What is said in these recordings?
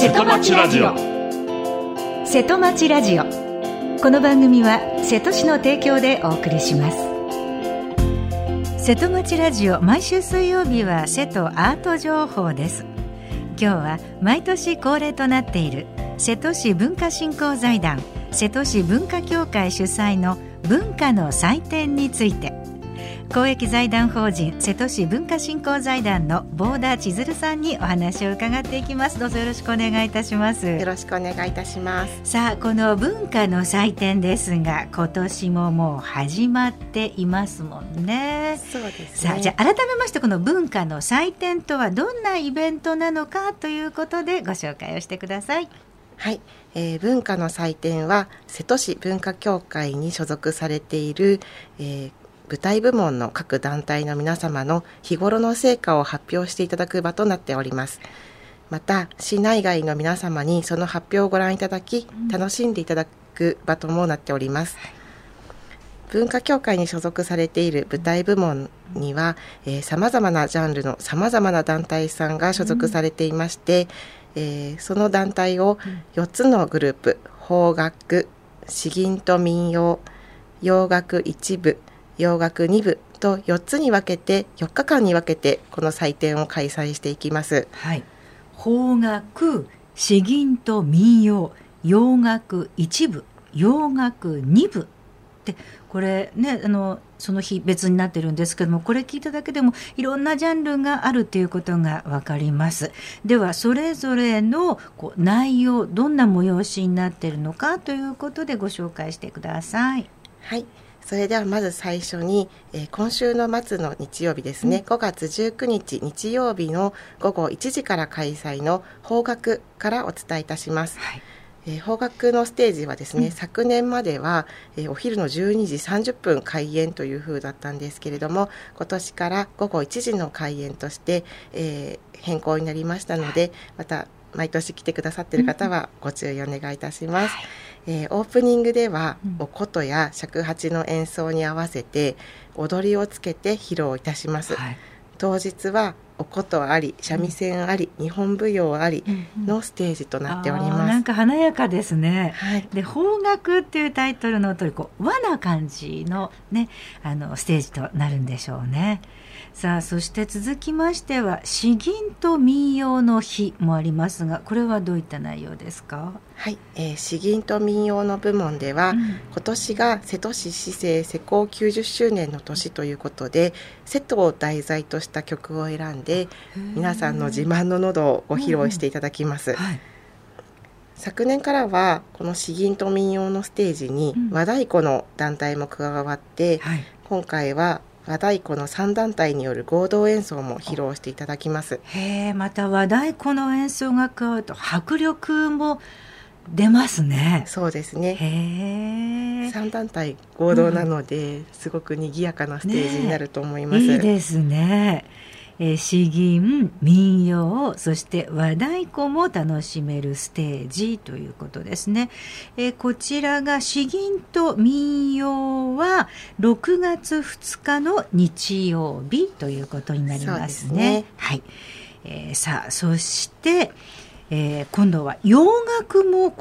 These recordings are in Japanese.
瀬戸町ラジオ。瀬戸町ラジオ。この番組は瀬戸市の提供でお送りします。瀬戸町ラジオ、毎週水曜日は瀬戸アート情報です。今日は毎年恒例となっている瀬戸市文化振興財団瀬戸市文化協会主催の文化の祭典について、公益財団法人瀬戸市文化振興財団の坊田千鶴さんにお話を伺っていきます。どうぞよろしくお願いいたします。 よろしくお願いいたします。 さあ、この文化の祭典ですが、今年ももう始まっていますもんね。 そうですね。 さあ、じゃあ改めまして、この文化の祭典とはどんなイベントなのかということでご紹介をしてください。 はい、文化の祭典は瀬戸市文化協会に所属されている、舞台部門の各団体の皆様の日頃の成果を発表していただく場となっております。また市内外の皆様にその発表をご覧いただき、楽しんでいただく場ともなっております。文化協会に所属されている舞台部門にはさまざまなジャンルのさまざまな団体さんが所属されていまして、その団体を4つのグループ、邦楽、詩吟と民謡、洋楽1部、洋楽2部と4つに分けて、4日間に分けてこの祭典を開催していきます。 はい、邦楽、詩吟と民謡、洋楽1部、洋楽2部で、これね、その日別になってるんですけども、これ聞いただけでもいろんなジャンルがあるということが分かります。ではそれぞれの内容、どんな催しになっているのかということでご紹介してください。 はい、それではまず最初に、今週の末の日曜日ですね、5月19日日曜日の午後1時から開催の邦楽からお伝えいたします。はい、邦楽のステージはですね、昨年までは、お昼の12時30分開演という風だったんですけれども、今年から午後1時の開演として、変更になりましたので、また毎年来てくださっている方はご注意お願いいたします。オープニングではお琴や尺八の演奏に合わせて踊りをつけて披露いたします。はい、当日はお琴あり、三味線あり、日本舞踊ありのステージとなっております。 なんか華やかですね。 はい、 で、邦楽っていうタイトルの通り、和な感じのね、ステージとなるんでしょうね。さあ、そして続きましては詩吟と民謡の日もありますが、これはどういった内容ですか？ はい、詩吟と民謡の部門では、今年が瀬戸市市政施行90周年の年ということで、瀬戸を題材とした曲を選んで皆さんの自慢の喉をご披露していただきます。はい、昨年からはこの詩吟と民謡のステージに和太鼓の団体も加わって、今回は和太鼓の3団体による合同演奏も披露していただきます。 また和太鼓の演奏が加わると迫力も出ますね。 そうですね。3団体合同なので、すごく賑やかなステージになると思います。 いいですね。詩吟、民謡、そして和太鼓も楽しめるステージということですね。こちらが詩吟と民謡は6月2日の日曜日ということになりますね。そうですね。はい。さあ、そして、今度は洋楽も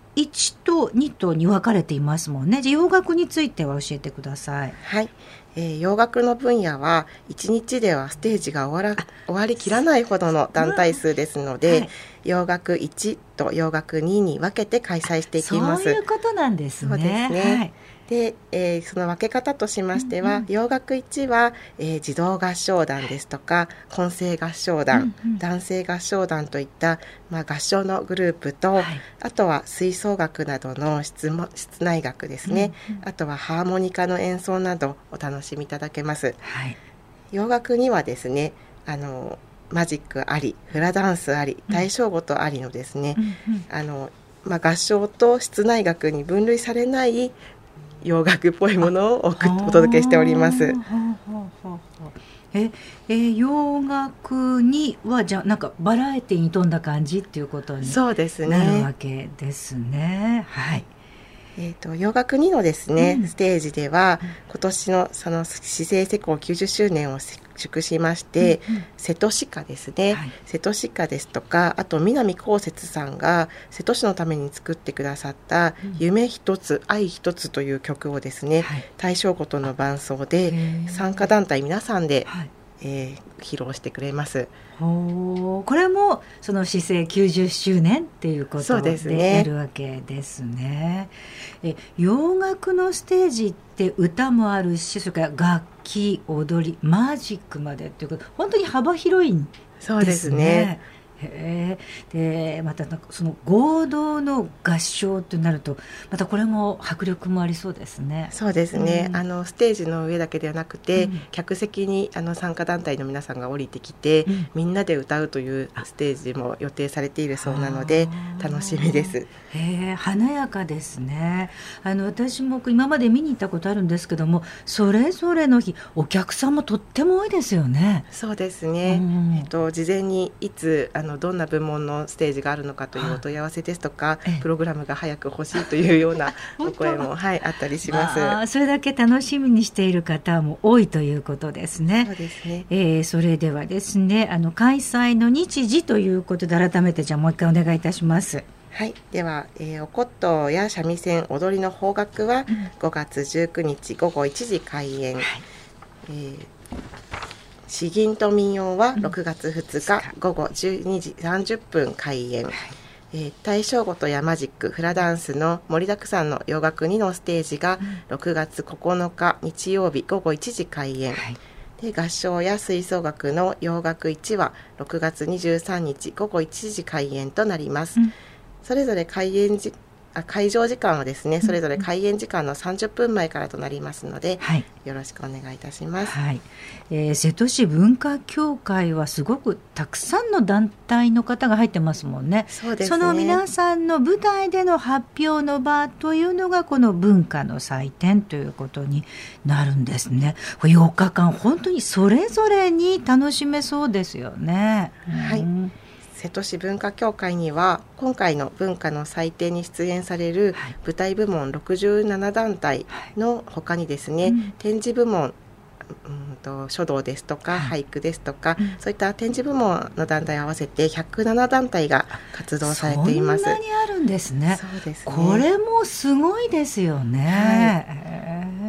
1と2とに分かれていますもんね。洋楽については教えてください。 はい、洋楽の分野は1日ではステージが終わりきらないほどの団体数ですので、洋楽1と洋楽2に分けて開催していきます。 そういうことなんですね。 そうですね。はい、で、その分け方としましては、洋楽1は、児童合唱団ですとか混声合唱団、男性合唱団といった、合唱のグループと、あとは吹奏楽などの室内楽ですね、あとはハーモニカの演奏などお楽しみいただけます。はい、洋楽にはですね、マジックあり、フラダンスあり、大正琴ありのですね、合唱と室内楽に分類されない洋楽っぽいものをお届けしております。 洋楽にはじゃあなんかバラエティに富んだ感じっていうことになるわけですね。はい。 洋楽2のですね、ステージでは今年のその市政施行90周年を縮しまして、瀬戸歯科ですね、瀬戸歯科ですとか、あと南こうせつさんが瀬戸市のために作ってくださった夢一つ愛一つという曲をですね、大正ごとの伴奏で参加団体皆さんで、披露してくれます。 これもその市制90周年っていうことでやるわけですね。洋楽のステージって歌もあるし、それから楽器、踊り、マジックまでっていうこと、本当に幅広いんですね。 そうですね。 でまたなんかその合同の合唱となると、またこれも迫力もありそうですね。 そうですね、ステージの上だけではなくて、客席に参加団体の皆さんが降りてきて、みんなで歌うというステージも予定されているそうなので楽しみです。 華やかですね。私も今まで見に行ったことあるんですけども、それぞれの日お客さんもとっても多いですよね。 そうですね、事前にいつどんな部門のステージがあるのかというお問い合わせですとか、プログラムが早く欲しいというようなお声も、あったりします。 それだけ楽しみにしている方も多いということですね。 そうですね。 それではですね、開催の日時ということで改めてじゃあもう一回お願いいたします。 では、お琴や三味線、踊りの邦楽は5月19日午後1時開演、詩吟と民謡は6月2日午後12時30分開演、大正ごとやマジック、フラダンスの盛りだくさんの洋楽2のステージが6月9日日曜日午後1時開演、で合唱や吹奏楽の洋楽1は6月23日午後1時開演となります。それぞれ会場時間はですね、それぞれ開演時間の30分前からとなりますので、よろしくお願いいたします。 瀬戸市文化協会はすごくたくさんの団体の方が入ってますもんね。 そうですね。 その皆さんの舞台での発表の場というのがこの文化の祭典ということになるんですね。4日間本当にそれぞれに楽しめそうですよね。 瀬戸市文化協会には今回の文化の祭典に出演される舞台部門67団体の他にですね、展示部門、書道ですとか俳句ですとか、そういった展示部門の団体合わせて107団体が活動されています。 そんなにあるんですね。 そうですね。 これもすごいですよね。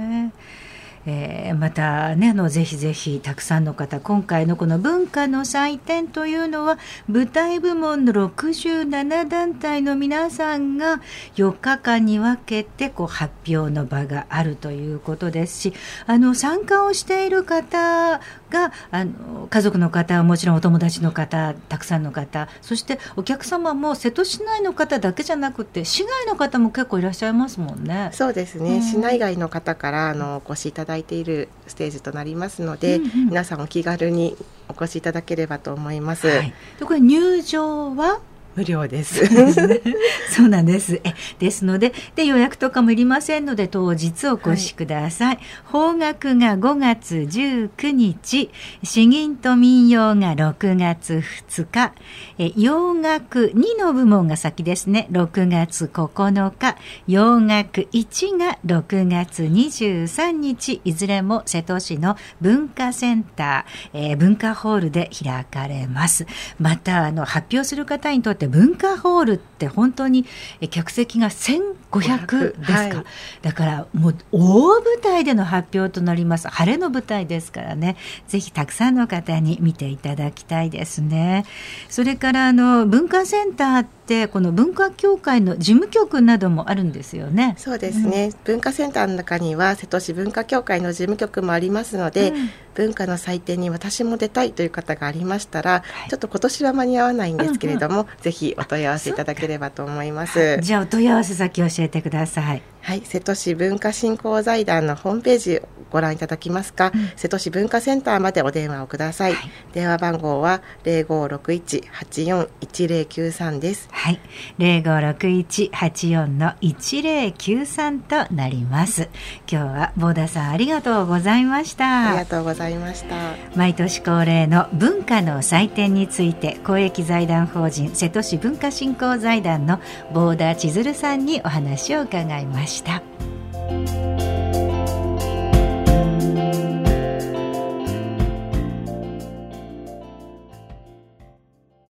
またね、ぜひぜひたくさんの方、今回のこの文化の祭典というのは舞台部門の67団体の皆さんが4日間に分けて発表の場があるということですし、参加をしている方が家族の方はもちろんお友達の方、たくさんの方、そしてお客様も瀬戸市内の方だけじゃなくて市外の方も結構いらっしゃいますもんね。 そうですね、市内外の方からお越しいただいているステージとなりますので、皆さんお気軽にお越しいただければと思います。 でこれ入場は無料です。 そうなんです。ですので、予約とかもいりませんので、当日お越しください。邦楽が5月19日、詩吟と民謡が6月2日、洋楽2の部門が先ですね、6月9日、洋楽1が6月23日、いずれも瀬戸市の文化センター、文化ホールで開かれます。また、発表する方にとって文化ホールって本当に客席が1500ですか、だからもう大舞台での発表となります。晴れの舞台ですからね、ぜひたくさんの方に見ていただきたいですね。それから文化センターってこの文化協会の事務局などもあるんですよね。 そうですね、文化センターの中には瀬戸市文化協会の事務局もありますので、文化の祭典に私も出たいという方がありましたら、ちょっと今年は間に合わないんですけれども、ぜひお問い合わせいただければと思います。 じゃあお問い合わせ先教えてください。 瀬戸市文化振興財団のホームページをご覧いただきますか、瀬戸市文化センターまでお電話をください。電話番号は 0561-84-1093 です。 0561-84-1093 となります。今日はボーダさんありがとうございました。 ありがとうございました。 毎年恒例の文化の祭典について、公益財団法人瀬戸市文化振興財団のボーダ千鶴さんにお話を伺いました。